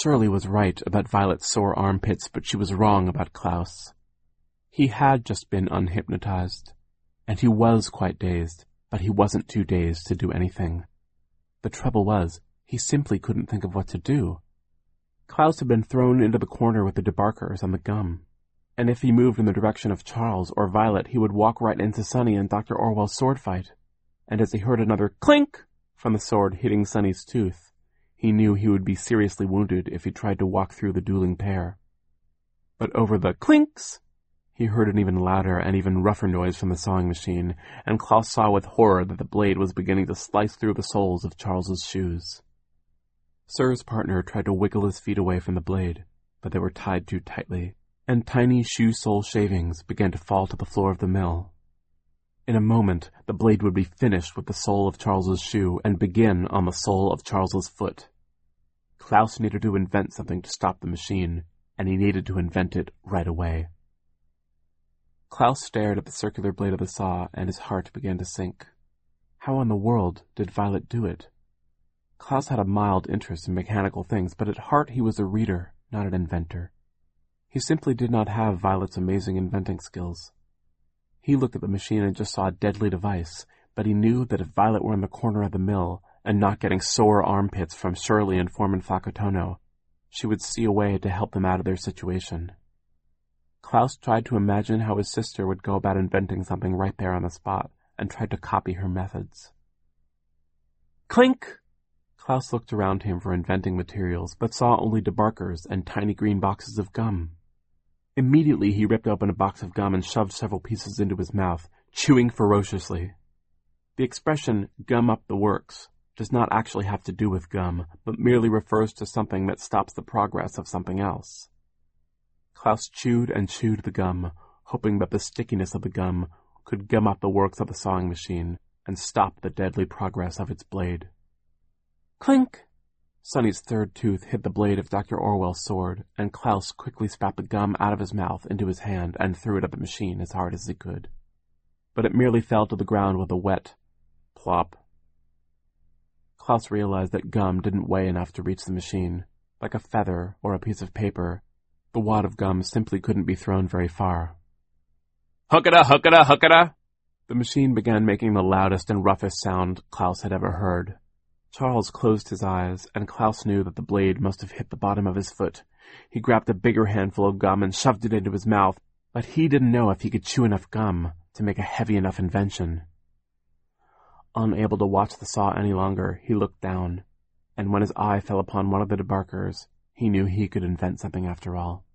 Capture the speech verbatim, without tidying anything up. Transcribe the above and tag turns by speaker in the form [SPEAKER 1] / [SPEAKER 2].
[SPEAKER 1] Shirley was right about Violet's sore armpits, but she was wrong about Klaus. He had just been unhypnotized, and he was quite dazed, but he wasn't too dazed to do anything. The trouble was, he simply couldn't think of what to do. Klaus had been thrown into the corner with the debarkers and the gum, and if he moved in the direction of Charles or Violet, he would walk right into Sonny and Doctor Orwell's sword fight. And as he heard another clink from the sword hitting Sonny's tooth, he knew he would be seriously wounded if he tried to walk through the dueling pair. But over the clinks, he heard an even louder and even rougher noise from the sawing machine, and Klaus saw with horror that the blade was beginning to slice through the soles of Charles's shoes. Sir's partner tried to wiggle his feet away from the blade, but they were tied too tightly, and tiny shoe sole shavings began to fall to the floor of the mill. In a moment, the blade would be finished with the sole of Charles's shoe and begin on the sole of Charles's foot. Klaus needed to invent something to stop the machine, and he needed to invent it right away. Klaus stared at the circular blade of the saw, and his heart began to sink. How in the world did Violet do it? Klaus had a mild interest in mechanical things, but at heart he was a reader, not an inventor. He simply did not have Violet's amazing inventing skills. He looked at the machine and just saw a deadly device, but he knew that if Violet were in the corner of the mill and not getting sore armpits from Shirley and Foreman Flacotono, she would see a way to help them out of their situation. Klaus tried to imagine how his sister would go about inventing something right there on the spot, and tried to copy her methods. Clink! Klaus looked around him for inventing materials, but saw only debarkers and tiny green boxes of gum. Immediately he ripped open a box of gum and shoved several pieces into his mouth, chewing ferociously. The expression, gum up the works, does not actually have to do with gum, but merely refers to something that stops the progress of something else. Klaus chewed and chewed the gum, hoping that the stickiness of the gum could gum up the works of the sawing machine and stop the deadly progress of its blade. Clink! Sonny's third tooth hit the blade of Doctor Orwell's sword, and Klaus quickly spat the gum out of his mouth into his hand and threw it at the machine as hard as he could. But it merely fell to the ground with a wet plop. Klaus realized that gum didn't weigh enough to reach the machine. Like a feather or a piece of paper, the wad of gum simply couldn't be thrown very far. Hookada, hookada, hookada! The machine began making the loudest and roughest sound Klaus had ever heard. Charles closed his eyes, and Klaus knew that the blade must have hit the bottom of his foot. He grabbed a bigger handful of gum and shoved it into his mouth, but he didn't know if he could chew enough gum to make a heavy enough invention. Unable to watch the saw any longer, he looked down, and when his eye fell upon one of the debarkers, he knew he could invent something after all.